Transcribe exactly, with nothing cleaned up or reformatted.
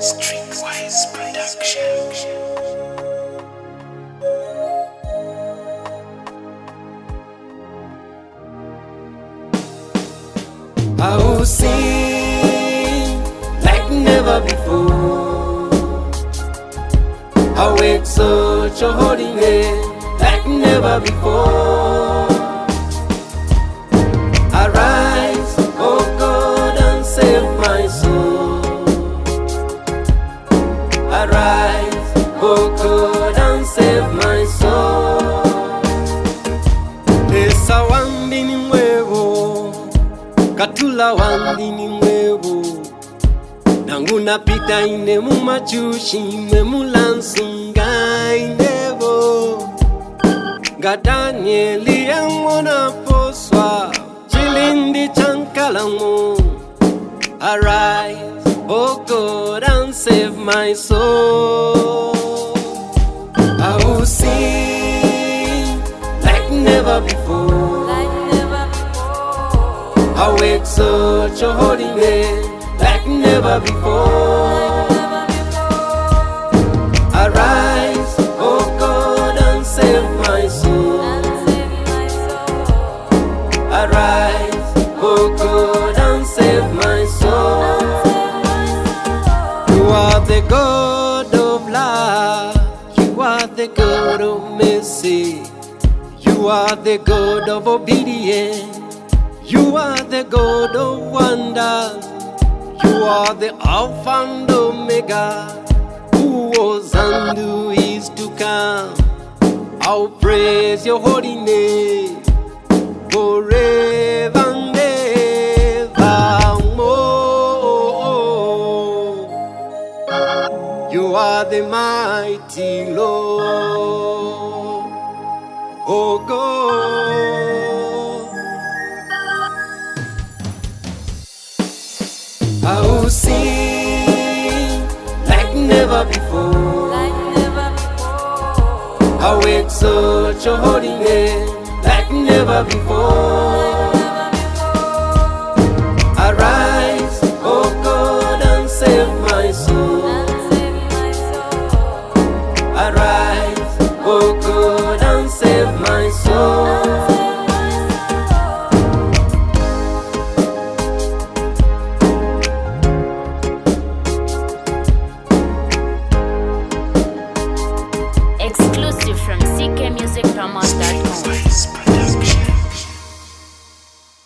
Streetwise Production. I will sing like never before. I will exalt your holy name like never before. Arise, oh God, and save my soul. Arise, oh God, and save my soul. Esa wandi ni mwewo, katula wandi ni mwewo. Nangu napita ine mumachushi me mulansunga inebo. Ga Danieli engona poswa chilindi chankalamu. Arise, oh God, and save my soul. I will sing like never before. I will exalt your holy name like never before. Arise, oh God, and save my soul. Arise, oh God, and save my soul. You are the God of love. You are the God of mercy. You are the God of obedience. You are the God of wonders. You are the Alpha and Omega, who was and who is to come. I'll praise your holy name forever and evermore. You are the mighty Lord, oh God. I will sing like never before. Like never before. I will exalt your holy name like never before.